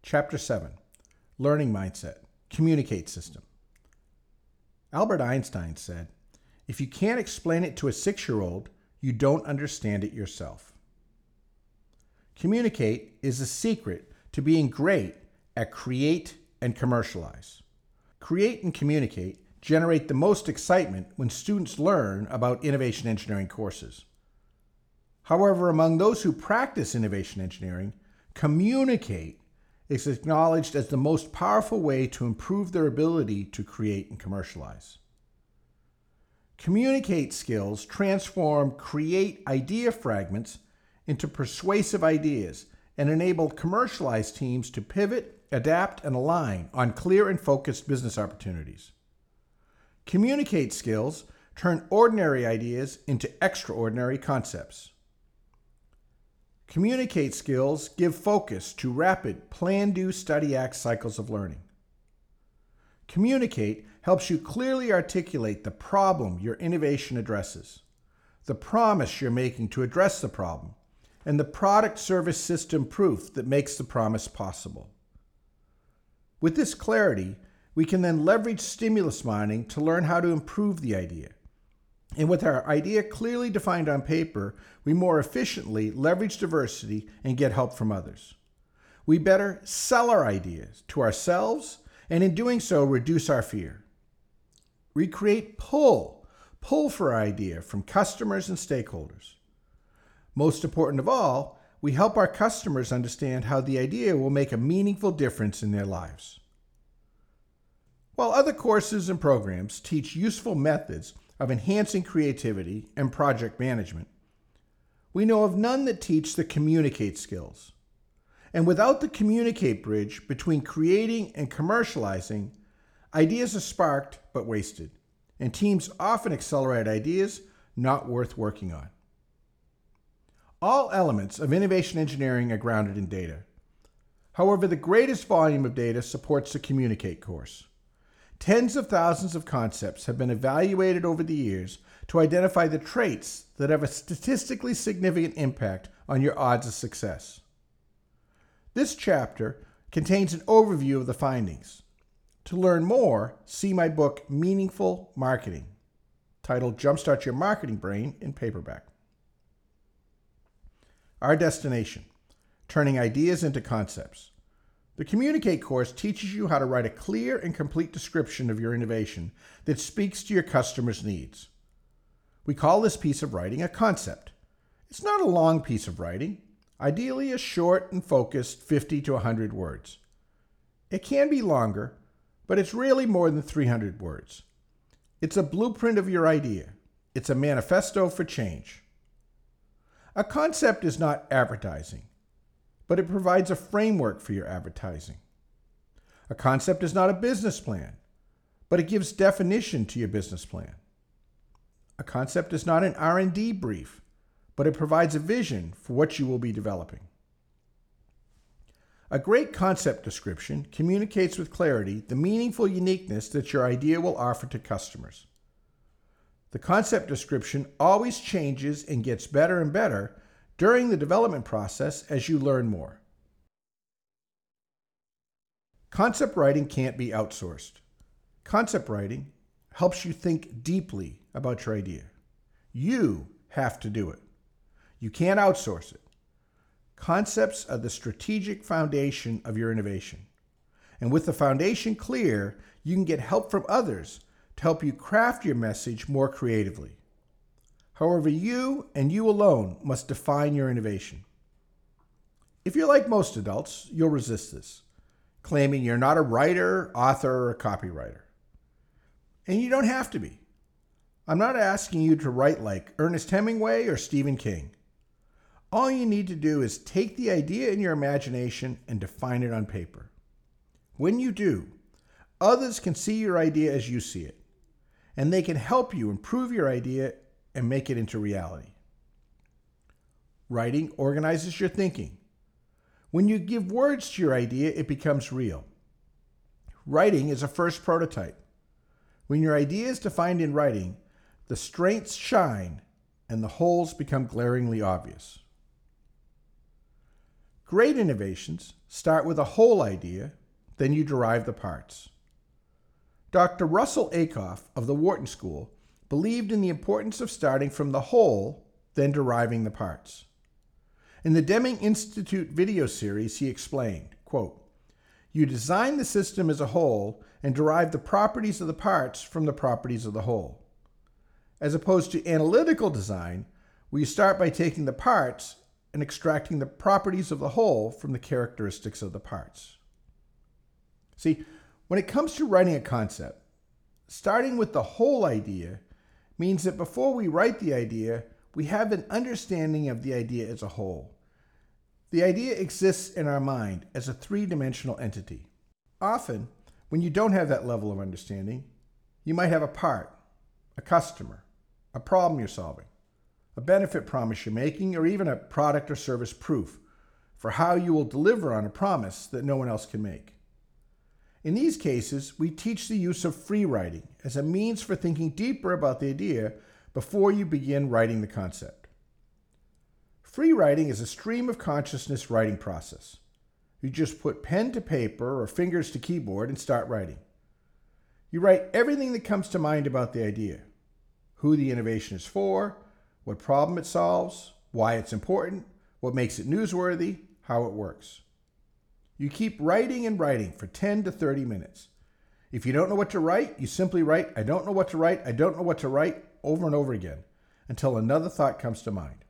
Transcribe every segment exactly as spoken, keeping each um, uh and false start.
Chapter seven, Learning Mindset, Communicate System. Albert Einstein said, "If you can't explain it to a six-year-old, you don't understand it yourself." Communicate is the secret to being great at create and commercialize. Create and communicate generate the most excitement when students learn about innovation engineering courses. However, among those who practice innovation engineering, communicate is acknowledged as the most powerful way to improve their ability to create and commercialize. Communicate skills transform create idea fragments into persuasive ideas and enable commercialized teams to pivot, adapt, and align on clear and focused business opportunities. Communicate skills turn ordinary ideas into extraordinary concepts. Communicate skills give focus to rapid plan, do, study, act cycles of learning. Communicate helps you clearly articulate the problem your innovation addresses, the promise you're making to address the problem, and the product service system proof that makes the promise possible. With this clarity, we can then leverage stimulus mining to learn how to improve the idea. And with our idea clearly defined on paper, we more efficiently leverage diversity and get help from others. We better sell our ideas to ourselves, and in doing so, reduce our fear. We create pull, pull for our idea from customers and stakeholders. Most important of all, we help our customers understand how the idea will make a meaningful difference in their lives. While other courses and programs teach useful methods of enhancing creativity and project management, we know of none that teach the communicate skills. And without the communicate bridge between creating and commercializing, ideas are sparked but wasted, and teams often accelerate ideas not worth working on. All elements of innovation engineering are grounded in data. However, the greatest volume of data supports the Communicate course. Tens of thousands of concepts have been evaluated over the years to identify the traits that have a statistically significant impact on your odds of success. This chapter contains an overview of the findings. To learn more, see my book, Meaningful Marketing, titled Jumpstart Your Marketing Brain in paperback. Our destination, turning ideas into concepts. The Communicate course teaches you how to write a clear and complete description of your innovation that speaks to your customers' needs. We call this piece of writing a concept. It's not a long piece of writing, ideally a short and focused fifty to one hundred words. It can be longer, but it's rarely more than three hundred words. It's a blueprint of your idea. It's a manifesto for change. A concept is not advertising, but it provides a framework for your advertising. A concept is not a business plan, but it gives definition to your business plan. A concept is not an R and D brief, but it provides a vision for what you will be developing. A great concept description communicates with clarity the meaningful uniqueness that your idea will offer to customers. The concept description always changes and gets better and better during the development process as you learn more. Concept writing can't be outsourced. Concept writing helps you think deeply about your idea. You have to do it. You can't outsource it. Concepts are the strategic foundation of your innovation. And with the foundation clear, you can get help from others to help you craft your message more creatively. However, you and you alone must define your innovation. If you're like most adults, you'll resist this, claiming you're not a writer, author, or a copywriter. And you don't have to be. I'm not asking you to write like Ernest Hemingway or Stephen King. All you need to do is take the idea in your imagination and define it on paper. When you do, others can see your idea as you see it, and they can help you improve your idea and make it into reality. Writing organizes your thinking. When you give words to your idea, it becomes real. Writing is a first prototype. When your idea is defined in writing, the strengths shine and the holes become glaringly obvious. Great innovations start with a whole idea, then you derive the parts. Doctor Russell Ackoff of the Wharton School believed in the importance of starting from the whole, then deriving the parts. In the Deming Institute video series, he explained, quote, "You design the system as a whole and derive the properties of the parts from the properties of the whole. As opposed to analytical design, where you start by taking the parts and extracting the properties of the whole from the characteristics of the parts." See, when it comes to writing a concept, starting with the whole idea means that before we write the idea, we have an understanding of the idea as a whole. The idea exists in our mind as a three-dimensional entity. Often, when you don't have that level of understanding, you might have a part, a customer, a problem you're solving, a benefit promise you're making, or even a product or service proof for how you will deliver on a promise that no one else can make. In these cases, we teach the use of free writing as a means for thinking deeper about the idea before you begin writing the concept. Free writing is a stream of consciousness writing process. You just put pen to paper or fingers to keyboard and start writing. You write everything that comes to mind about the idea: who the innovation is for, what problem it solves, why it's important, what makes it newsworthy, how it works. You keep writing and writing for ten to thirty minutes. If you don't know what to write, you simply write, "I don't know what to write, I don't know what to write," over and over again, until another thought comes to mind.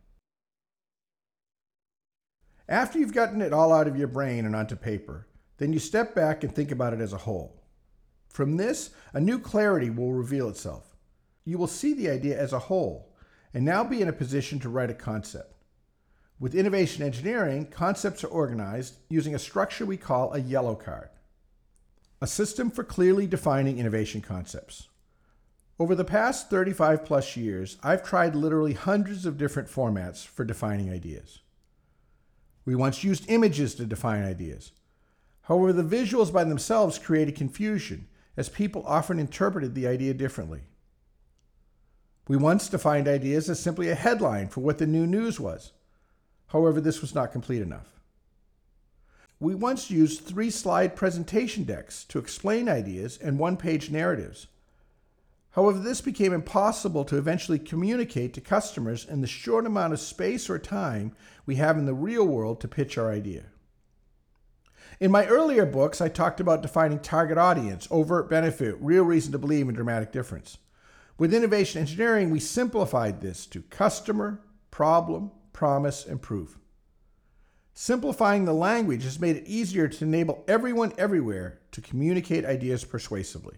After you've gotten it all out of your brain and onto paper, then you step back and think about it as a whole. From this, a new clarity will reveal itself. You will see the idea as a whole, and now be in a position to write a concept. With innovation engineering, concepts are organized using a structure we call a yellow card, a system for clearly defining innovation concepts. Over the past thirty-five plus years, I've tried literally hundreds of different formats for defining ideas. We once used images to define ideas. However, the visuals by themselves created confusion, as people often interpreted the idea differently. We once defined ideas as simply a headline for what the new news was. However, this was not complete enough. We once used three-slide presentation decks to explain ideas and one-page narratives. However, this became impossible to eventually communicate to customers in the short amount of space or time we have in the real world to pitch our idea. In my earlier books, I talked about defining target audience, overt benefit, real reason to believe, and dramatic difference. With innovation engineering, we simplified this to customer, problem, promise, and proof. Simplifying the language has made it easier to enable everyone everywhere to communicate ideas persuasively.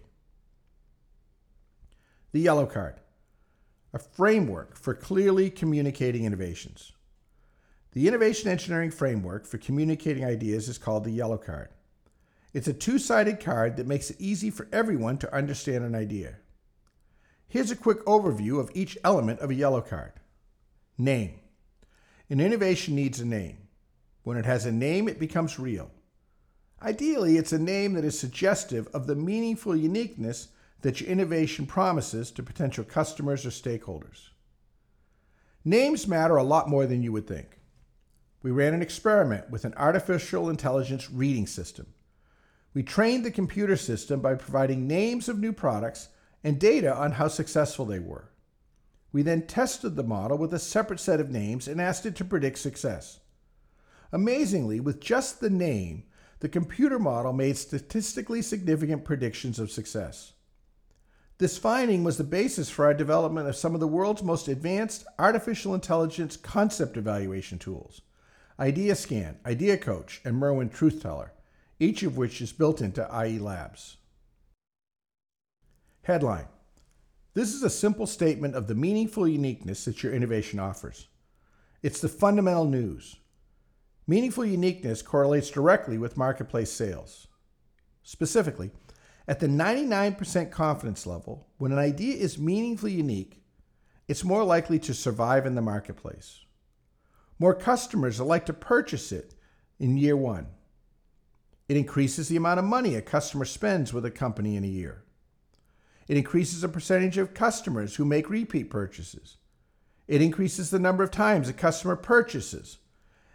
The yellow card, a framework for clearly communicating innovations. The innovation engineering framework for communicating ideas is called the yellow card. It's a two-sided card that makes it easy for everyone to understand an idea. Here's a quick overview of each element of a yellow card. Name. An innovation needs a name. When it has a name, it becomes real. Ideally, it's a name that is suggestive of the meaningful uniqueness that your innovation promises to potential customers or stakeholders. Names matter a lot more than you would think. We ran an experiment with an artificial intelligence reading system. We trained the computer system by providing names of new products and data on how successful they were. We then tested the model with a separate set of names and asked it to predict success. Amazingly, with just the name, the computer model made statistically significant predictions of success. This finding was the basis for our development of some of the world's most advanced artificial intelligence concept evaluation tools, IdeaScan, IdeaCoach, and Merwin TruthTeller, each of which is built into I E Labs. Headline. This is a simple statement of the meaningful uniqueness that your innovation offers. It's the fundamental news. Meaningful uniqueness correlates directly with marketplace sales. Specifically, at the ninety-nine percent confidence level, when an idea is meaningfully unique, it's more likely to survive in the marketplace. More customers are likely to purchase it in year one. It increases the amount of money a customer spends with a company in a year. It increases the percentage of customers who make repeat purchases. It increases the number of times a customer purchases.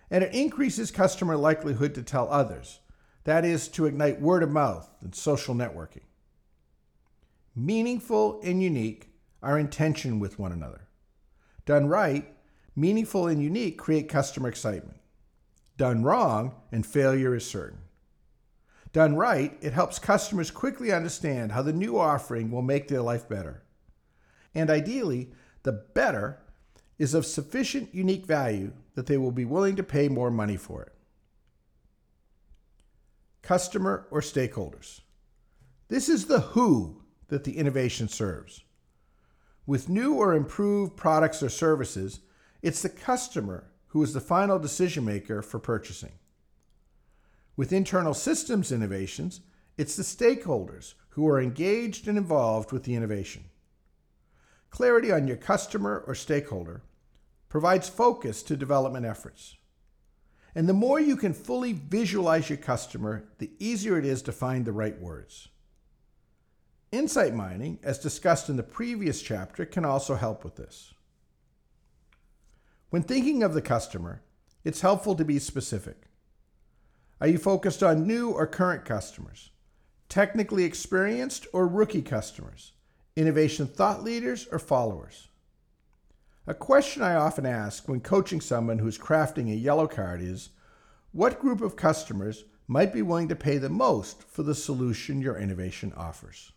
and it increases customer likelihood to tell others. That is, to ignite word of mouth and social networking. Meaningful and unique are in tension with one another. Done right, meaningful and unique create customer excitement. Done wrong, and failure is certain. Done right, it helps customers quickly understand how the new offering will make their life better. And ideally, the better is of sufficient unique value that they will be willing to pay more money for it. Customer or stakeholders. This is the who that the innovation serves. With new or improved products or services, it's the customer who is the final decision maker for purchasing. With internal systems innovations, it's the stakeholders who are engaged and involved with the innovation. Clarity on your customer or stakeholder provides focus to development efforts. And the more you can fully visualize your customer, the easier it is to find the right words. Insight mining, as discussed in the previous chapter, can also help with this. When thinking of the customer, it's helpful to be specific. Are you focused on new or current customers, technically experienced or rookie customers, innovation thought leaders or followers? A question I often ask when coaching someone who's crafting a yellow card is, what group of customers might be willing to pay the most for the solution your innovation offers?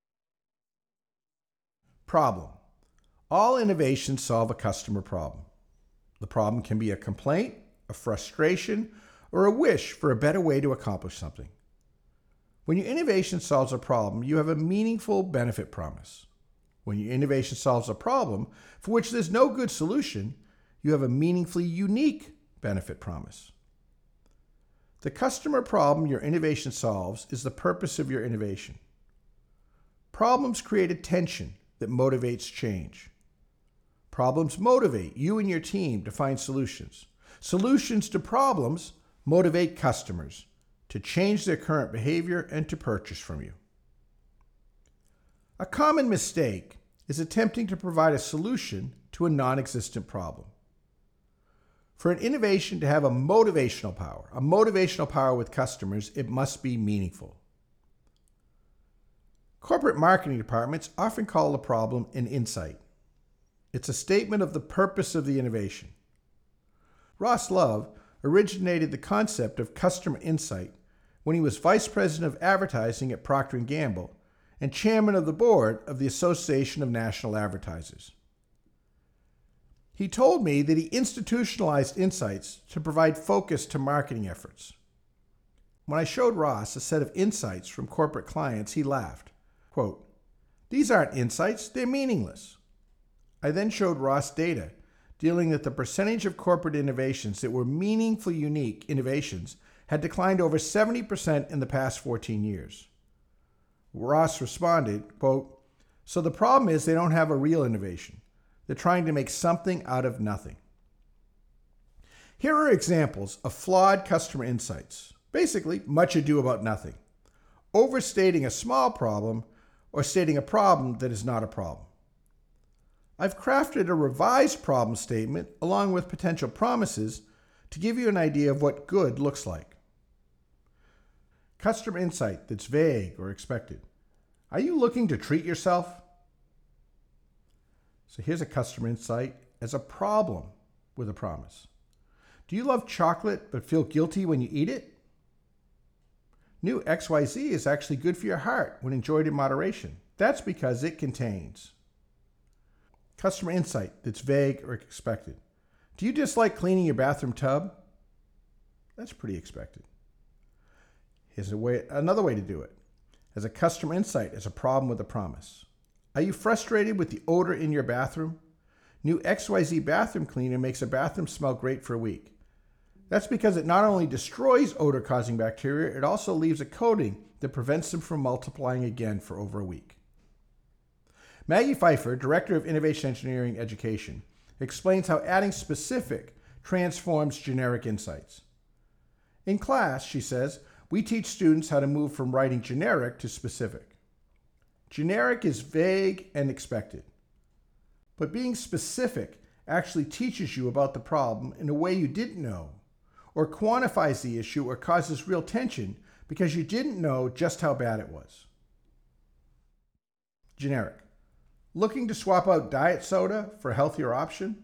Problem. All innovations solve a customer problem. The problem can be a complaint, a frustration, or a wish for a better way to accomplish something. When your innovation solves a problem, you have a meaningful benefit promise. When your innovation solves a problem for which there's no good solution, you have a meaningfully unique benefit promise. The customer problem your innovation solves is the purpose of your innovation. Problems create a tension that motivates change. Problems motivate you and your team to find solutions. Solutions to problems motivate customers to change their current behavior and to purchase from you. A common mistake is attempting to provide a solution to a non-existent problem. For an innovation to have a motivational power, a motivational power with customers, it must be meaningful. Corporate marketing departments often call the problem an insight. It's a statement of the purpose of the innovation. Ross Love originated the concept of customer insight when he was vice president of advertising at Procter and Gamble and chairman of the board of the Association of National Advertisers. He told me that he institutionalized insights to provide focus to marketing efforts. When I showed Ross a set of insights from corporate clients, he laughed. Quote, "These aren't insights, they're meaningless." I then showed Ross data dealing that the percentage of corporate innovations that were meaningfully unique innovations had declined over seventy percent in the past fourteen years. Ross responded, quote, "So the problem is they don't have a real innovation. They're trying to make something out of nothing." Here are examples of flawed customer insights. Basically, much ado about nothing. Overstating a small problem or stating a problem that is not a problem. I've crafted a revised problem statement along with potential promises to give you an idea of what good looks like. Customer insight that's vague or expected. Are you looking to treat yourself? So here's a customer insight as a problem with a promise. Do you love chocolate but feel guilty when you eat it? New X Y Z is actually good for your heart when enjoyed in moderation. That's because it contains. Customer insight that's vague or expected. Do you dislike cleaning your bathroom tub? That's pretty expected. Here's a way, another way to do it. As a customer insight as a problem with a promise. Are you frustrated with the odor in your bathroom? New X Y Z bathroom cleaner makes a bathroom smell great for a week. That's because it not only destroys odor-causing bacteria, it also leaves a coating that prevents them from multiplying again for over a week. Maggie Pfeiffer, Director of Innovation Engineering Education, explains how adding specific transforms generic insights. In class, she says, we teach students how to move from writing generic to specific. Generic is vague and expected, but being specific actually teaches you about the problem in a way you didn't know, or quantifies the issue or causes real tension because you didn't know just how bad it was. Generic. Looking to swap out diet soda for a healthier option?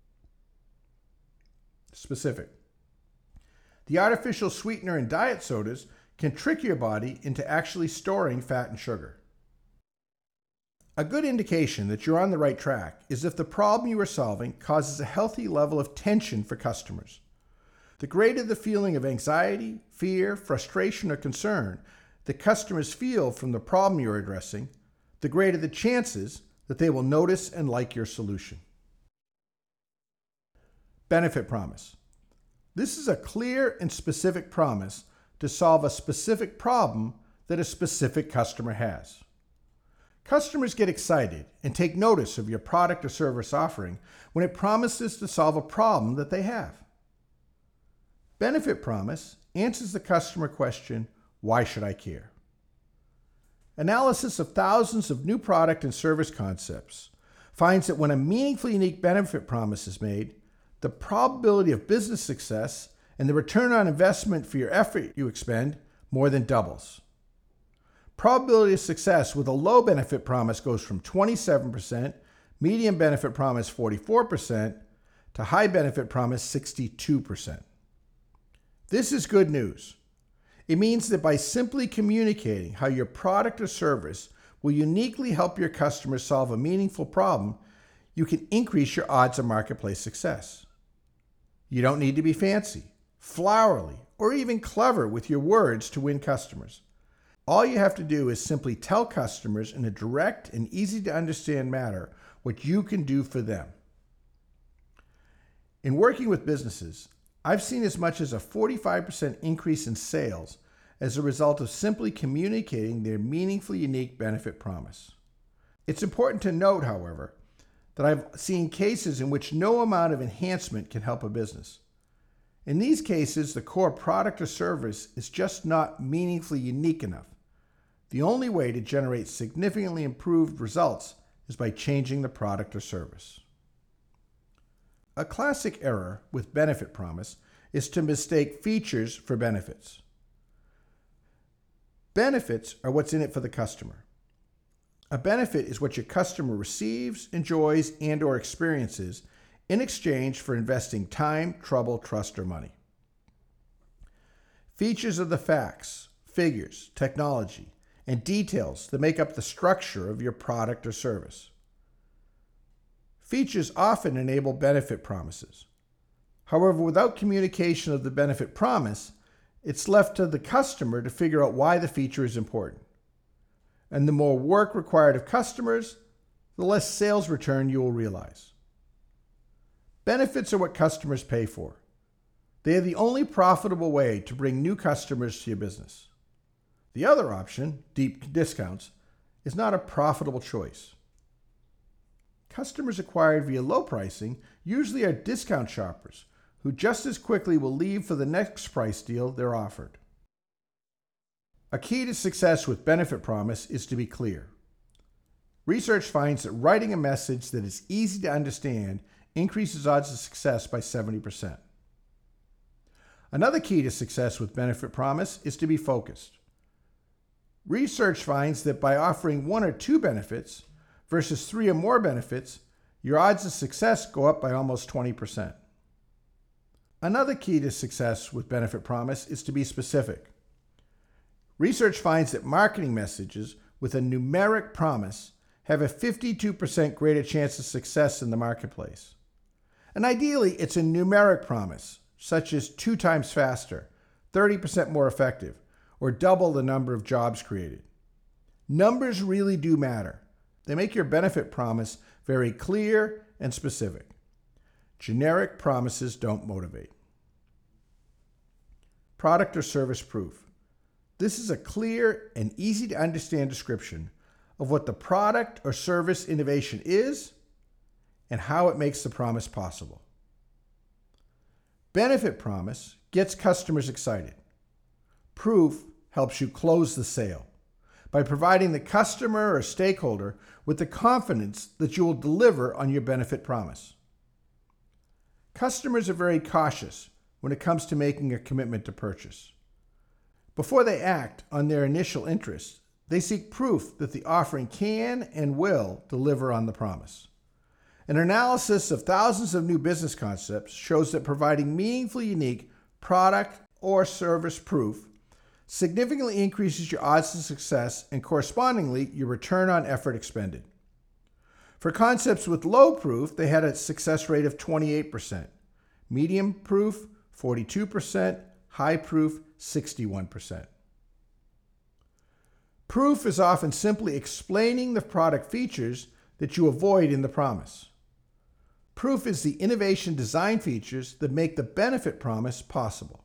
Specific. The artificial sweetener in diet sodas can trick your body into actually storing fat and sugar. A good indication that you're on the right track is if the problem you are solving causes a healthy level of tension for customers. The greater the feeling of anxiety, fear, frustration, or concern that customers feel from the problem you're addressing, the greater the chances that they will notice and like your solution. Benefit promise. This is a clear and specific promise to solve a specific problem that a specific customer has. Customers get excited and take notice of your product or service offering when it promises to solve a problem that they have. Benefit promise answers the customer question, why should I care? Analysis of thousands of new product and service concepts finds that when a meaningfully unique benefit promise is made, the probability of business success and the return on investment for your effort you expend more than doubles. Probability of success with a low benefit promise goes from twenty-seven percent, medium benefit promise forty-four percent, to high benefit promise sixty-two percent. This is good news. It means that by simply communicating how your product or service will uniquely help your customers solve a meaningful problem, you can increase your odds of marketplace success. You don't need to be fancy, flowery, or even clever with your words to win customers. All you have to do is simply tell customers in a direct and easy to understand manner what you can do for them. In working with businesses, I've seen as much as a forty-five percent increase in sales as a result of simply communicating their meaningfully unique benefit promise. It's important to note, however, that I've seen cases in which no amount of enhancement can help a business. In these cases, the core product or service is just not meaningfully unique enough. The only way to generate significantly improved results is by changing the product or service. A classic error with benefit promise is to mistake features for benefits. Benefits are what's in it for the customer. A benefit is what your customer receives, enjoys, and or experiences in exchange for investing time, trouble, trust, or money. Features are the facts, figures, technology, and details that make up the structure of your product or service. Features often enable benefit promises. However, without communication of the benefit promise, it's left to the customer to figure out why the feature is important. And the more work required of customers, the less sales return you will realize. Benefits are what customers pay for. They are the only profitable way to bring new customers to your business. The other option, deep discounts, is not a profitable choice. Customers acquired via low pricing usually are discount shoppers who just as quickly will leave for the next price deal they're offered. A key to success with benefit promise is to be clear. Research finds that writing a message that is easy to understand increases odds of success by seventy percent. Another key to success with benefit promise is to be focused. Research finds that by offering one or two benefits versus three or more benefits, your odds of success go up by almost twenty percent. Another key to success with benefit promise is to be specific. Research finds that marketing messages with a numeric promise have a fifty-two percent greater chance of success in the marketplace. And ideally, it's a numeric promise, such as two times faster, thirty percent more effective, or double the number of jobs created. Numbers really do matter. They make your benefit promise very clear and specific. Generic promises don't motivate. Product or service proof. This is a clear and easy to understand description of what the product or service innovation is and how it makes the promise possible. Benefit promise gets customers excited. Proof helps you close the sale by providing the customer or stakeholder with the confidence that you will deliver on your benefit promise. Customers are very cautious when it comes to making a commitment to purchase. Before they act on their initial interest, they seek proof that the offering can and will deliver on the promise. An analysis of thousands of new business concepts shows that providing meaningfully unique product or service proof significantly increases your odds of success and correspondingly your return on effort expended. For concepts with low proof, they had a success rate of twenty-eight percent, medium proof forty-two percent, high proof sixty-one percent. Proof is often simply explaining the product features that you avoid in the promise. Proof is the innovation design features that make the benefit promise possible.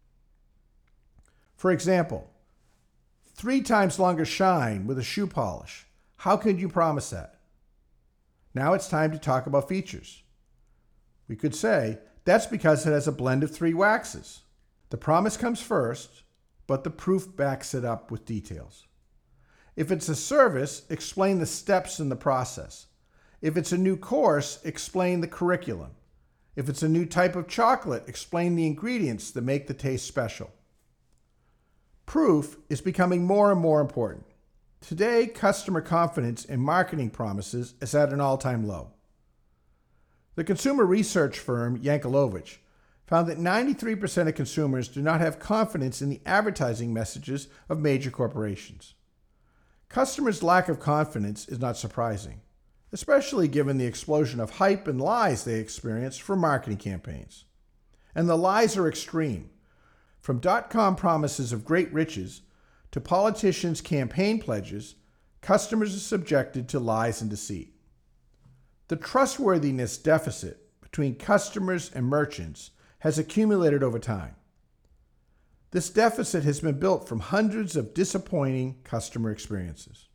For example, three times longer shine with a shoe polish. How could you promise that? Now it's time to talk about features. We could say, that's because it has a blend of three waxes. The promise comes first, but the proof backs it up with details. If it's a service, explain the steps in the process. If it's a new course, explain the curriculum. If it's a new type of chocolate, explain the ingredients that make the taste special. Proof is becoming more and more important. Today, customer confidence in marketing promises is at an all-time low. The consumer research firm Yankelovich found that ninety-three percent of consumers do not have confidence in the advertising messages of major corporations. Customers' lack of confidence is not surprising, especially given the explosion of hype and lies they experience from marketing campaigns. And the lies are extreme. From dot-com promises of great riches to politicians' campaign pledges, customers are subjected to lies and deceit. The trustworthiness deficit between customers and merchants has accumulated over time. This deficit has been built from hundreds of disappointing customer experiences.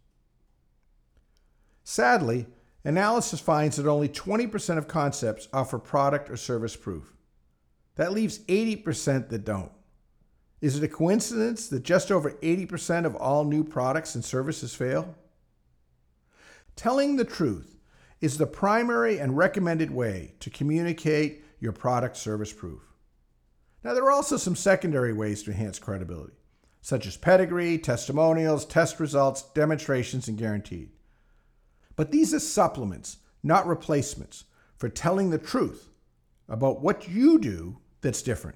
Sadly, analysis finds that only twenty percent of concepts offer product or service proof. That leaves eighty percent that don't. Is it a coincidence that just over eighty percent of all new products and services fail? Telling the truth is the primary and recommended way to communicate your product service proof. Now, there are also some secondary ways to enhance credibility, such as pedigree, testimonials, test results, demonstrations, and guaranteed. But these are supplements, not replacements, for telling the truth about what you do that's different.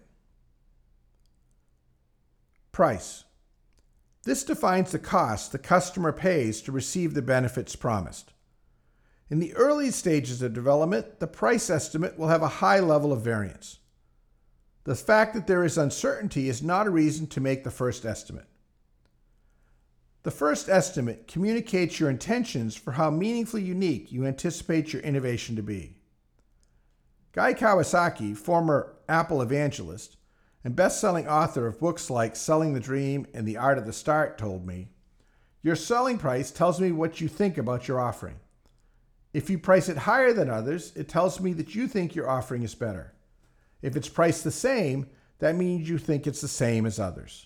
Price. This defines the cost the customer pays to receive the benefits promised. In the early stages of development, the price estimate will have a high level of variance. The fact that there is uncertainty is not a reason to make the first estimate. The first estimate communicates your intentions for how meaningfully unique you anticipate your innovation to be. Guy Kawasaki, former Apple evangelist and best-selling author of books like Selling the Dream and The Art of the Start, told me, "Your selling price tells me what you think about your offering. If you price it higher than others, it tells me that you think your offering is better. If it's priced the same, that means you think it's the same as others."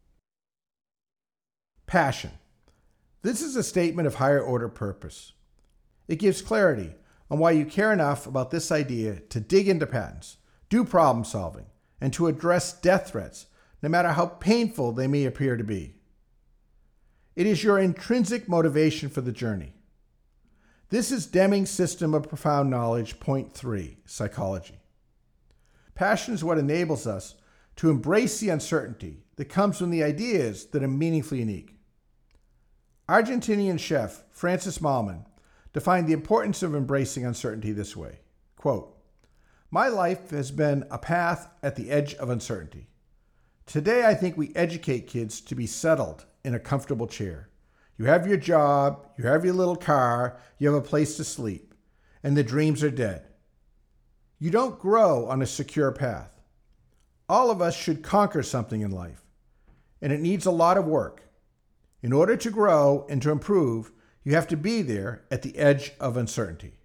Passion. This is a statement of higher order purpose. It gives clarity on why you care enough about this idea to dig into patents, do problem solving, and to address death threats, no matter how painful they may appear to be. It is your intrinsic motivation for the journey. This is Deming's System of Profound Knowledge, point three, psychology. Passion is what enables us to embrace the uncertainty that comes from the ideas that are meaningfully unique. Argentinian chef Francis Mallmann defined the importance of embracing uncertainty this way, quote, "My life has been a path at the edge of uncertainty. Today, I think we educate kids to be settled in a comfortable chair. You have your job, you have your little car, you have a place to sleep, and the dreams are dead. You don't grow on a secure path. All of us should conquer something in life, and it needs a lot of work. In order to grow and to improve, you have to be there at the edge of uncertainty."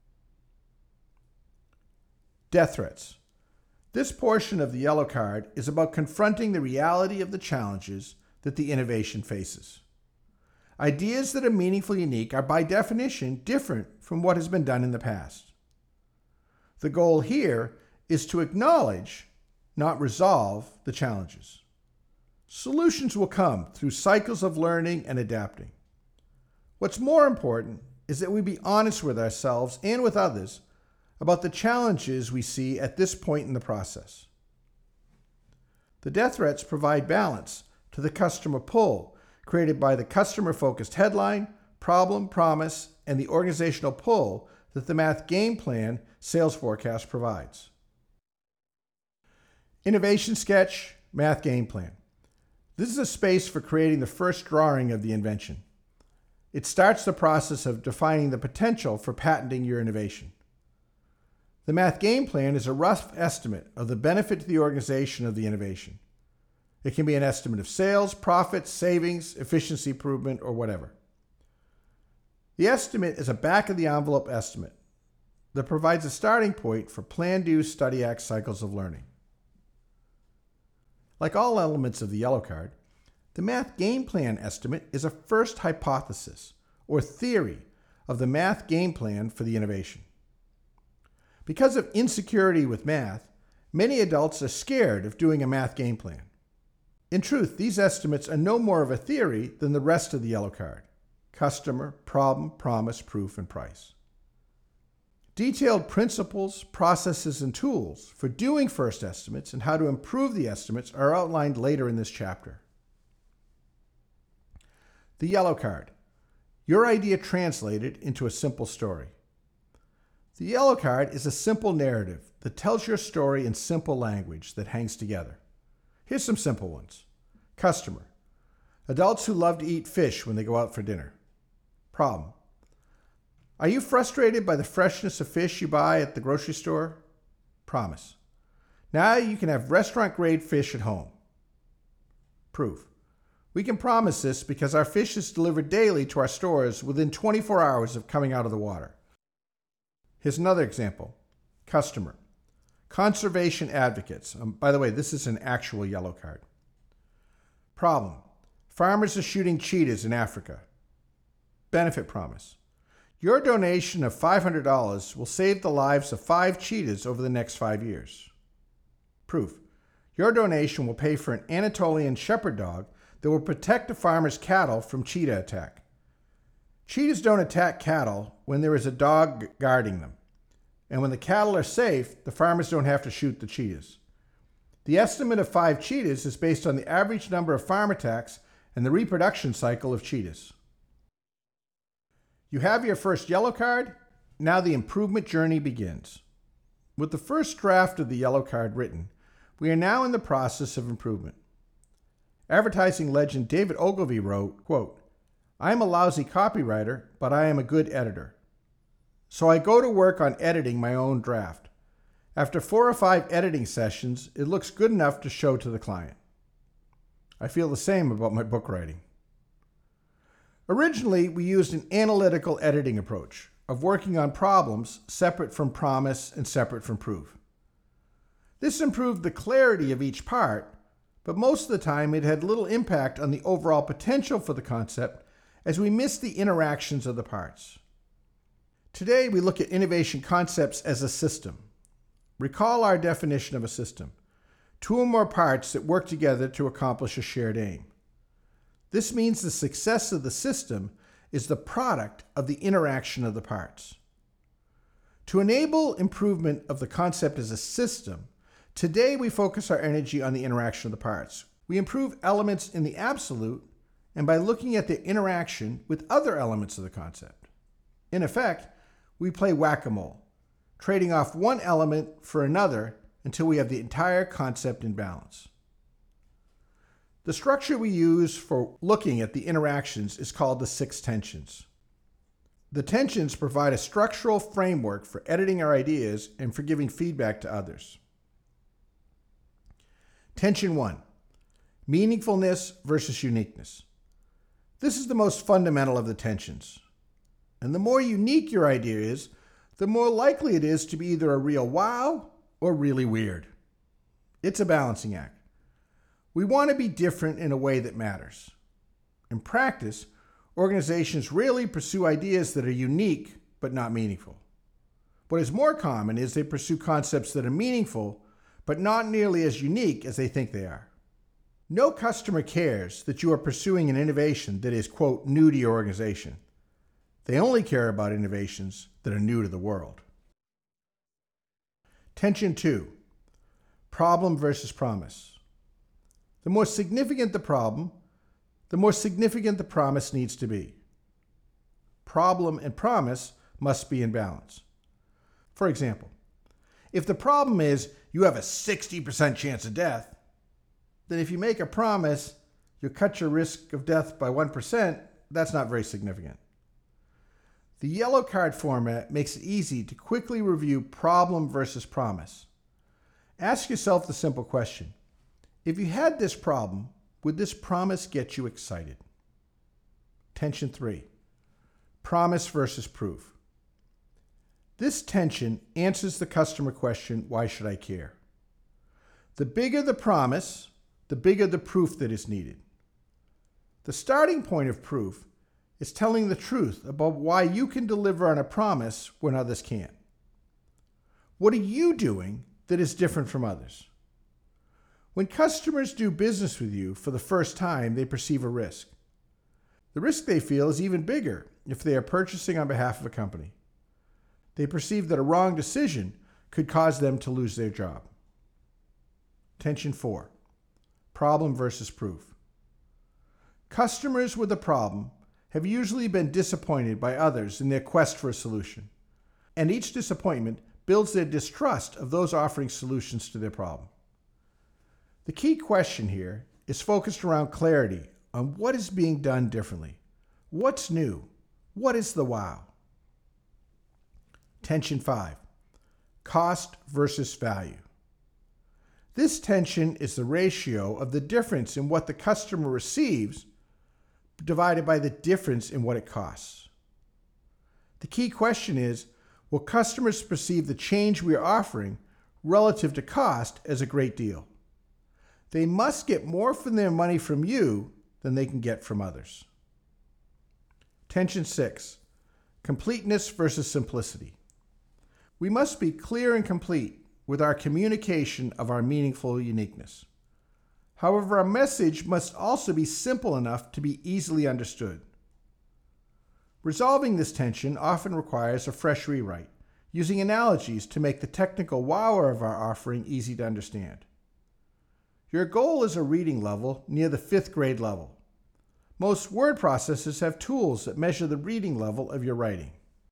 Death threats. This portion of the yellow card is about confronting the reality of the challenges that the innovation faces. Ideas that are meaningfully unique are by definition different from what has been done in the past. The goal here is to acknowledge not resolve the challenges. Solutions will come through cycles of learning and adapting. What's more important is that we be honest with ourselves and with others about the challenges we see at this point in the process. The death threats provide balance to the customer pull created by the customer-focused headline, problem, promise, and the organizational pull that the Math Game Plan sales forecast provides. Innovation sketch, Math Game Plan. This is a space for creating the first drawing of the invention. It starts the process of defining the potential for patenting your innovation. The Math Game Plan is a rough estimate of the benefit to the organization of the innovation. It can be an estimate of sales, profits, savings, efficiency improvement, or whatever. The estimate is a back-of-the-envelope estimate that provides a starting point for plan, do, study, act cycles of learning. Like all elements of the yellow card, the Math Game Plan estimate is a first hypothesis or theory of the Math Game Plan for the innovation. Because of insecurity with math, many adults are scared of doing a math game plan. In truth, these estimates are no more of a theory than the rest of the yellow card: customer, problem, promise, proof, and price. Detailed principles, processes, and tools for doing first estimates and how to improve the estimates are outlined later in this chapter. The yellow card: your idea translated into a simple story. The yellow card is a simple narrative that tells your story in simple language that hangs together. Here's some simple ones. Customer: adults who love to eat fish when they go out for dinner. Problem: are you frustrated by the freshness of fish you buy at the grocery store? Promise: now you can have restaurant-grade fish at home. Proof: we can promise this because our fish is delivered daily to our stores within twenty-four hours of coming out of the water. Here's another example. Customer: conservation advocates. Um, by the way, this is an actual yellow card. Problem: farmers are shooting cheetahs in Africa. Benefit promise: your donation of five hundred dollars will save the lives of five cheetahs over the next five years. Proof: your donation will pay for an Anatolian shepherd dog that will protect the farmer's cattle from cheetah attack. Cheetahs don't attack cattle when there is a dog guarding them. And when the cattle are safe, the farmers don't have to shoot the cheetahs. The estimate of five cheetahs is based on the average number of farm attacks and the reproduction cycle of cheetahs. You have your first yellow card. Now the improvement journey begins. With the first draft of the yellow card written, we are now in the process of improvement. Advertising legend David Ogilvy wrote, quote, "I am a lousy copywriter, but I am a good editor. So I go to work on editing my own draft. After four or five editing sessions, it looks good enough to show to the client." I feel the same about my book writing. Originally, we used an analytical editing approach of working on problems separate from promise and separate from proof. This improved the clarity of each part, but most of the time it had little impact on the overall potential for the concept as we missed the interactions of the parts. Today, we look at innovation concepts as a system. Recall our definition of a system: two or more parts that work together to accomplish a shared aim. This means the success of the system is the product of the interaction of the parts. To enable improvement of the concept as a system, today we focus our energy on the interaction of the parts. We improve elements in the absolute and by looking at their interaction with other elements of the concept. In effect, we play whack-a-mole, trading off one element for another until we have the entire concept in balance. The structure we use for looking at the interactions is called the six tensions. The tensions provide a structural framework for editing our ideas and for giving feedback to others. Tension one, meaningfulness versus uniqueness. This is the most fundamental of the tensions. And the more unique your idea is, the more likely it is to be either a real wow or really weird. It's a balancing act. We want to be different in a way that matters. In practice, organizations rarely pursue ideas that are unique but not meaningful. What is more common is they pursue concepts that are meaningful but not nearly as unique as they think they are. No customer cares that you are pursuing an innovation that is, quote, new to your organization. They only care about innovations that are new to the world. Tension two, problem versus promise. The more significant the problem, the more significant the promise needs to be. Problem and promise must be in balance. For example, if the problem is you have a sixty percent chance of death, then if you make a promise, you'll cut your risk of death by one percent, that's not very significant. The yellow card format makes it easy to quickly review problem versus promise. Ask yourself the simple question: if you had this problem, would this promise get you excited? Tension three, promise versus proof. This tension answers the customer question, why should I care? The bigger the promise, the bigger the proof that is needed. The starting point of proof is telling the truth about why you can deliver on a promise when others can't. What are you doing that is different from others? When customers do business with you for the first time, they perceive a risk. The risk they feel is even bigger if they are purchasing on behalf of a company. They perceive that a wrong decision could cause them to lose their job. Tension four, problem versus proof. Customers with a problem have usually been disappointed by others in their quest for a solution, and each disappointment builds their distrust of those offering solutions to their problem. The key question here is focused around clarity on what is being done differently. What's new? What is the wow? Tension five, cost versus value. This tension is the ratio of the difference in what the customer receives divided by the difference in what it costs. The key question is, will customers perceive the change we are offering relative to cost as a great deal? They must get more for their money from you than they can get from others. Tension six, completeness versus simplicity. We must be clear and complete with our communication of our meaningful uniqueness. However, our message must also be simple enough to be easily understood. Resolving this tension often requires a fresh rewrite, using analogies to make the technical wow of our offering easy to understand. Your goal is a reading level near the fifth grade level. Most word processors have tools that measure the reading level of your writing.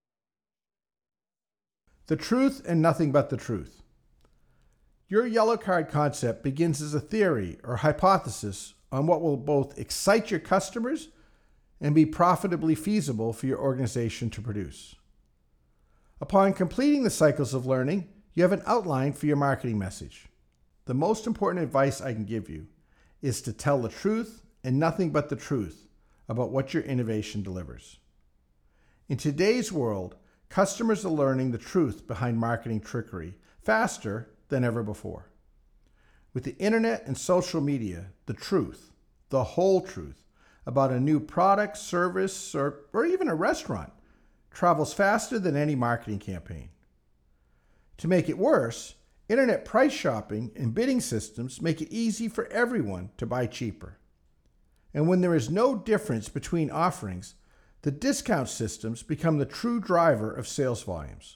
The truth and nothing but the truth. Your yellow card concept begins as a theory or hypothesis on what will both excite your customers and be profitably feasible for your organization to produce. Upon completing the cycles of learning, you have an outline for your marketing message. The most important advice I can give you is to tell the truth and nothing but the truth about what your innovation delivers. In today's world, customers are learning the truth behind marketing trickery faster than ever before. With the internet and social media, the truth, the whole truth, about a new product, service, or, or even a restaurant travels faster than any marketing campaign. To make it worse, internet price shopping and bidding systems make it easy for everyone to buy cheaper. And when there is no difference between offerings, the discount systems become the true driver of sales volumes.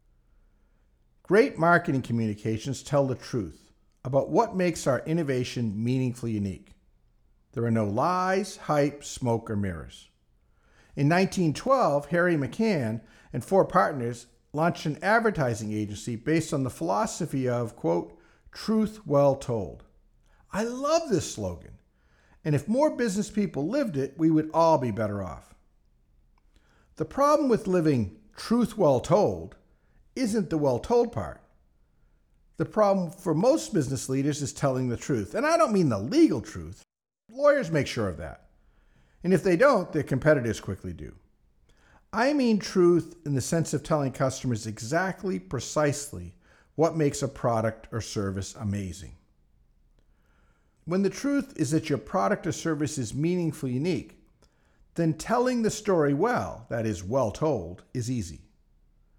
Great marketing communications tell the truth about what makes our innovation meaningfully unique. There are no lies, hype, smoke, or mirrors. In nineteen twelve, Harry McCann and four partners launched an advertising agency based on the philosophy of, quote, truth well told. I love this slogan, and if more business people lived it, we would all be better off. The problem with living truth well told isn't the well told part. The problem for most business leaders is telling the truth, and I don't mean the legal truth. Lawyers make sure of that. And if they don't, their competitors quickly do. I mean truth in the sense of telling customers exactly, precisely what makes a product or service amazing. When the truth is that your product or service is meaningfully unique, then telling the story well, that is, well told, is easy.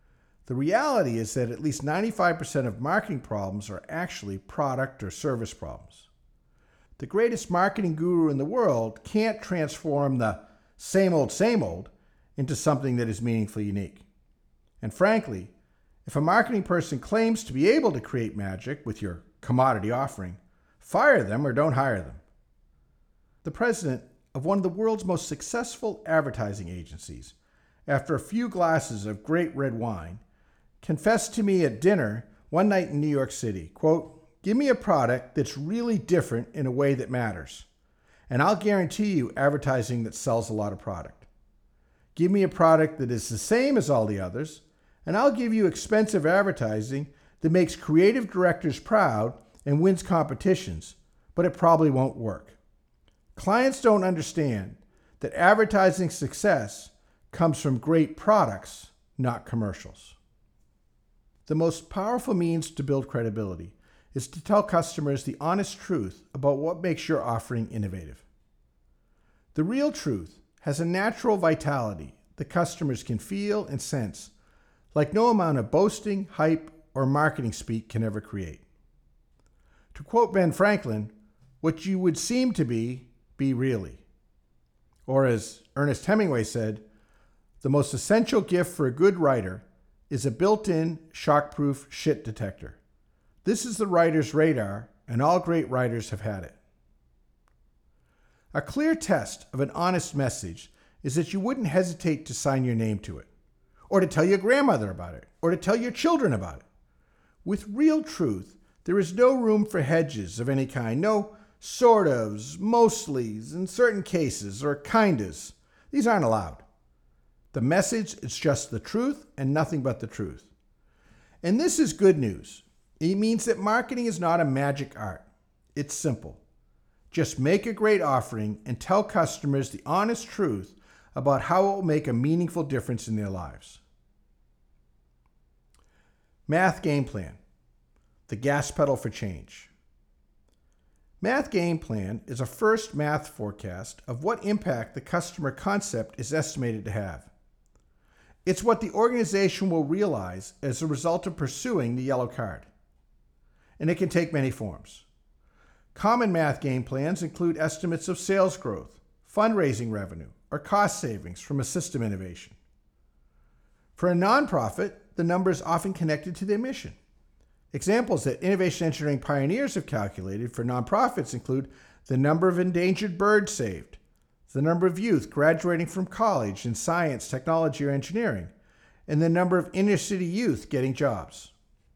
The reality is that at least ninety-five percent of marketing problems are actually product or service problems. The greatest marketing guru in the world can't transform the same old, same old into something that is meaningfully unique. And frankly, if a marketing person claims to be able to create magic with your commodity offering, fire them or don't hire them. The president of one of the world's most successful advertising agencies, after a few glasses of great red wine, confessed to me at dinner one night in New York City, quote, "Give me a product that's really different in a way that matters, and I'll guarantee you advertising that sells a lot of product. Give me a product that is the same as all the others, and I'll give you expensive advertising that makes creative directors proud and wins competitions, but it probably won't work." Clients don't understand that advertising success comes from great products, not commercials. The most powerful means to build credibility is to tell customers the honest truth about what makes your offering innovative. The real truth has a natural vitality that customers can feel and sense, like no amount of boasting, hype, or marketing speak can ever create. To quote Ben Franklin, "What you would seem to be, be really." Or as Ernest Hemingway said, "The most essential gift for a good writer is a built-in, shockproof shit detector. This is the writer's radar, and all great writers have had it." A clear test of an honest message is that you wouldn't hesitate to sign your name to it, or to tell your grandmother about it, or to tell your children about it. With real truth, there is no room for hedges of any kind, no sort ofs, mostlys, in certain cases, or kindas. These aren't allowed. The message is just the truth and nothing but the truth. And this is good news. It means that marketing is not a magic art. It's simple. Just make a great offering and tell customers the honest truth about how it will make a meaningful difference in their lives. Math Game Plan, the gas pedal for change. Math Game Plan is a first math forecast of what impact the customer concept is estimated to have. It's what the organization will realize as a result of pursuing the yellow card. And it can take many forms. Common math game plans include estimates of sales growth, fundraising revenue, or cost savings from a system innovation. For a nonprofit, the number is often connected to their mission. Examples that innovation engineering pioneers have calculated for nonprofits include the number of endangered birds saved, the number of youth graduating from college in science, technology, or engineering, and the number of inner-city youth getting jobs.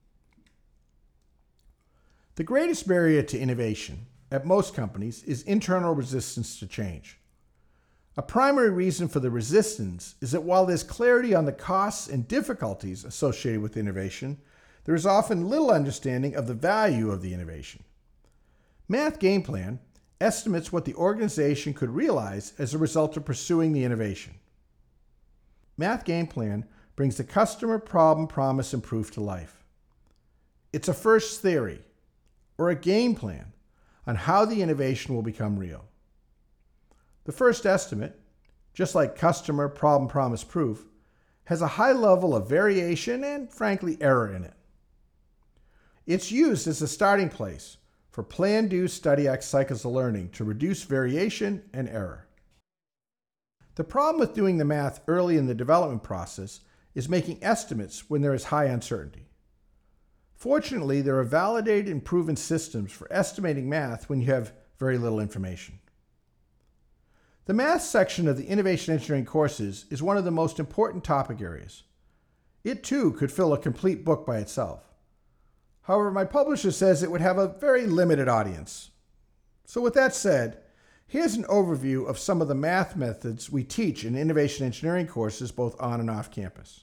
The greatest barrier to innovation at most companies is internal resistance to change. A primary reason for the resistance is that while there's clarity on the costs and difficulties associated with innovation, there is often little understanding of the value of the innovation. Math Game Plan estimates what the organization could realize as a result of pursuing the innovation. Math Game Plan brings the customer problem, promise, and proof to life. It's a first theory, or a game plan, on how the innovation will become real. The first estimate, just like customer, problem, promise, proof, has a high level of variation and, frankly, error in it. It's used as a starting place for plan, do, study, act cycles of learning to reduce variation and error. The problem with doing the math early in the development process is making estimates when there is high uncertainty. Fortunately, there are validated and proven systems for estimating math when you have very little information. The math section of the innovation engineering courses is one of the most important topic areas. It too could fill a complete book by itself. However, my publisher says it would have a very limited audience. So with that said, here's an overview of some of the math methods we teach in innovation engineering courses both on and off campus.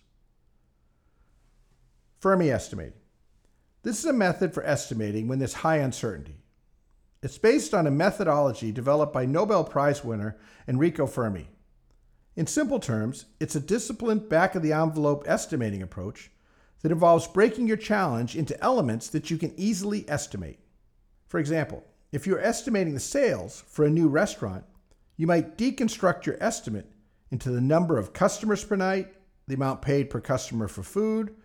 Fermi estimating. This is a method for estimating when there's high uncertainty. It's based on a methodology developed by Nobel Prize winner Enrico Fermi. In simple terms, it's a disciplined back-of-the-envelope estimating approach that involves breaking your challenge into elements that you can easily estimate. For example, if you're estimating the sales for a new restaurant, you might deconstruct your estimate into the number of customers per night, the amount paid per customer for food,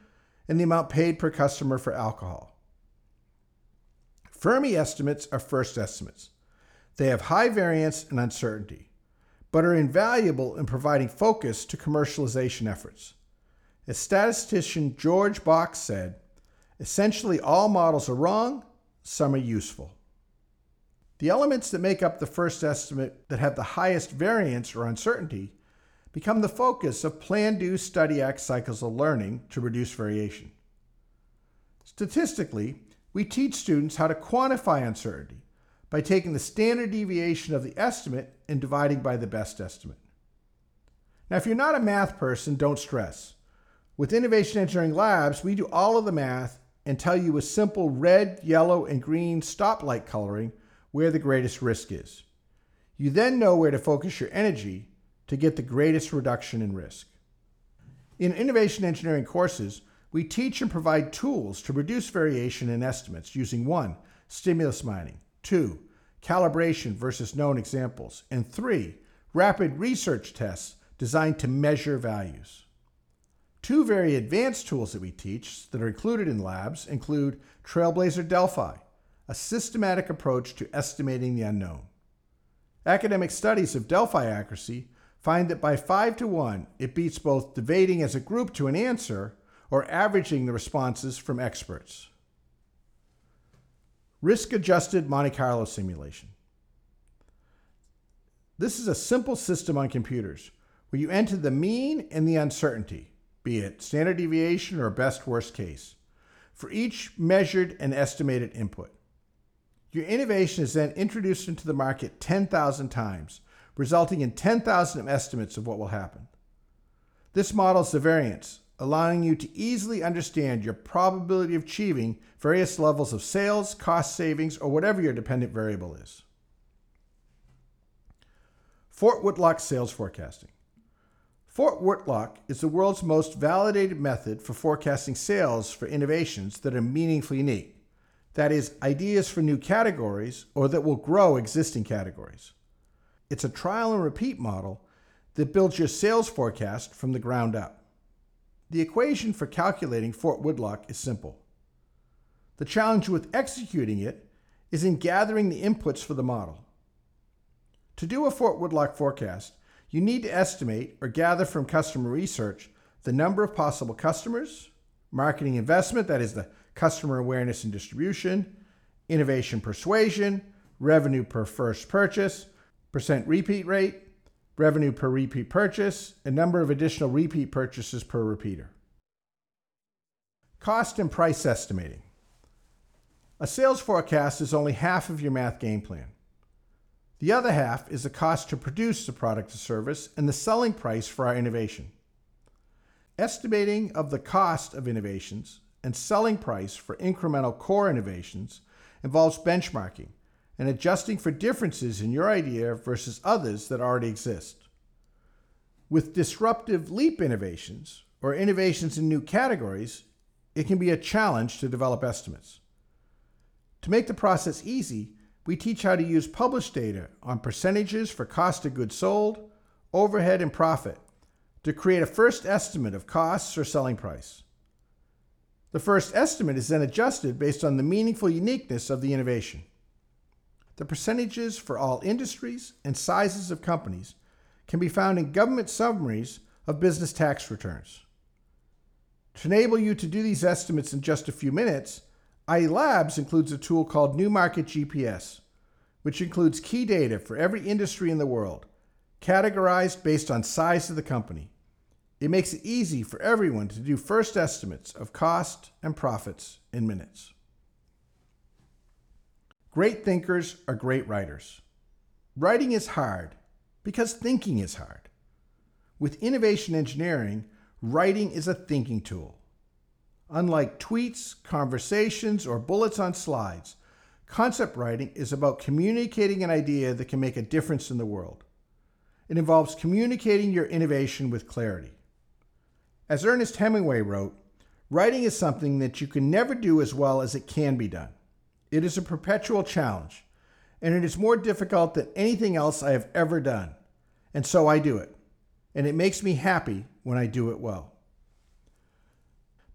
and the amount paid per customer for alcohol. Fermi estimates are first estimates. They have high variance and uncertainty, but are invaluable in providing focus to commercialization efforts. As statistician George Box said, essentially all models are wrong, some are useful. The elements that make up the first estimate that have the highest variance or uncertainty become the focus of Plan, Do, Study, Act cycles of learning to reduce variation. Statistically, we teach students how to quantify uncertainty by taking the standard deviation of the estimate and dividing by the best estimate. Now, if you're not a math person, don't stress. With Innovation Engineering Labs, we do all of the math and tell you with simple red, yellow, and green stoplight coloring where the greatest risk is. You then know where to focus your energy to get the greatest reduction in risk. In innovation engineering courses, we teach and provide tools to reduce variation in estimates using one, stimulus mining, two, calibration versus known examples, and three, rapid research tests designed to measure values. Two very advanced tools that we teach that are included in labs include Trailblazer Delphi, a systematic approach to estimating the unknown. Academic studies of Delphi accuracy find that by five to one, it beats both debating as a group to an answer or averaging the responses from experts. Risk-adjusted Monte Carlo simulation. This is a simple system on computers where you enter the mean and the uncertainty, be it standard deviation or best worst case, for each measured and estimated input. Your innovation is then introduced into the market ten thousand times, resulting in ten thousand estimates of what will happen. This models the variance, allowing you to easily understand your probability of achieving various levels of sales, cost savings, or whatever your dependent variable is. Fort Whitlock sales forecasting. Fort Whitlock is the world's most validated method for forecasting sales for innovations that are meaningfully unique. That is, ideas for new categories or that will grow existing categories. It's a trial and repeat model that builds your sales forecast from the ground up. The equation for calculating Fort Whitlock is simple. The challenge with executing it is in gathering the inputs for the model. To do a Fort Whitlock forecast, you need to estimate or gather from customer research the number of possible customers, marketing investment, that is the customer awareness and distribution, innovation persuasion, revenue per first purchase, percent repeat rate, revenue per repeat purchase, and number of additional repeat purchases per repeater. Cost and price estimating. A sales forecast is only half of your math game plan. The other half is the cost to produce the product or service and the selling price for our innovation. Estimating of the cost of innovations and selling price for incremental core innovations involves benchmarking and adjusting for differences in your idea versus others that already exist. With disruptive leap innovations or innovations in new categories, it can be a challenge to develop estimates. To make the process easy, we teach how to use published data on percentages for cost of goods sold, overhead, and profit to create a first estimate of costs or selling price. The first estimate is then adjusted based on the meaningful uniqueness of the innovation. The percentages for all industries and sizes of companies can be found in government summaries of business tax returns. To enable you to do these estimates in just a few minutes, I E Labs includes a tool called New Market G P S, which includes key data for every industry in the world, categorized based on size of the company. It makes it easy for everyone to do first estimates of cost and profits in minutes. Great thinkers are great writers. Writing is hard because thinking is hard. With innovation engineering, writing is a thinking tool. Unlike tweets, conversations, or bullets on slides, concept writing is about communicating an idea that can make a difference in the world. It involves communicating your innovation with clarity. As Ernest Hemingway wrote, writing is something that you can never do as well as it can be done. It is a perpetual challenge, and it is more difficult than anything else I have ever done. And so I do it, and it makes me happy when I do it well.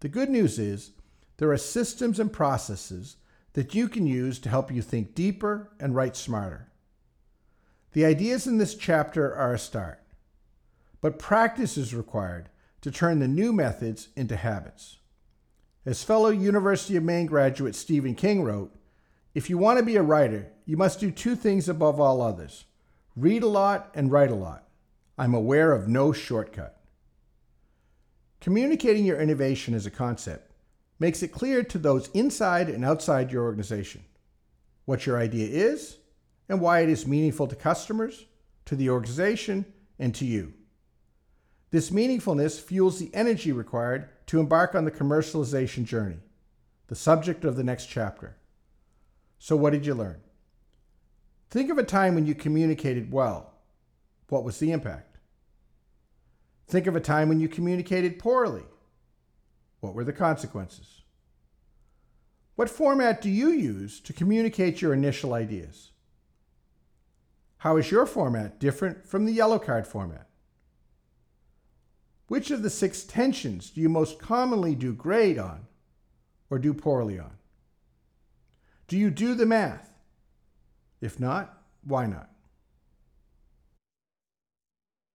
The good news is there are systems and processes that you can use to help you think deeper and write smarter. The ideas in this chapter are a start, but practice is required to turn the new methods into habits. As fellow University of Maine graduate Stephen King wrote, if you want to be a writer, you must do two things above all others: read a lot and write a lot. I'm aware of no shortcut. Communicating your innovation as a concept makes it clear to those inside and outside your organization what your idea is and why it is meaningful to customers, to the organization, and to you. This meaningfulness fuels the energy required to embark on the commercialization journey, the subject of the next chapter. So what did you learn? Think of a time when you communicated well. What was the impact? Think of a time when you communicated poorly. What were the consequences? What format do you use to communicate your initial ideas? How is your format different from the yellow card format? Which of the six tensions do you most commonly do great on or do poorly on? Do you do the math? If not, why not?